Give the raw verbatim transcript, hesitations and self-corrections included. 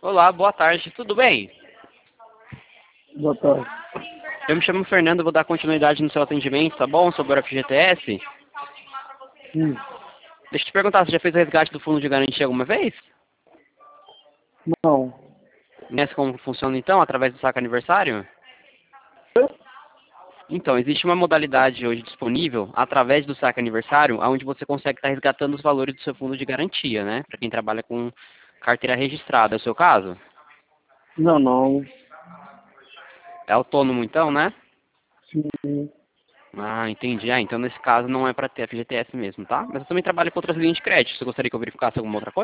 Olá, boa tarde, tudo bem? Boa tarde. Eu me chamo Fernando, vou dar continuidade no seu atendimento, tá bom? Sobre o F G T S. Hum, Deixa eu te perguntar, você já fez o resgate do fundo de garantia alguma vez? não. Conhece como funciona então, através do saque aniversário? Então, existe uma modalidade hoje disponível, através do saque aniversário, onde você consegue estar resgatando os valores do seu fundo de garantia, né? Para quem trabalha com carteira registrada, é o seu caso? Não, não. É autônomo então, né? Sim. Ah, entendi. Ah, então nesse caso não é para ter F G T S mesmo, tá? Mas eu também trabalho com outras linhas de crédito. Você gostaria que eu verificasse alguma outra coisa?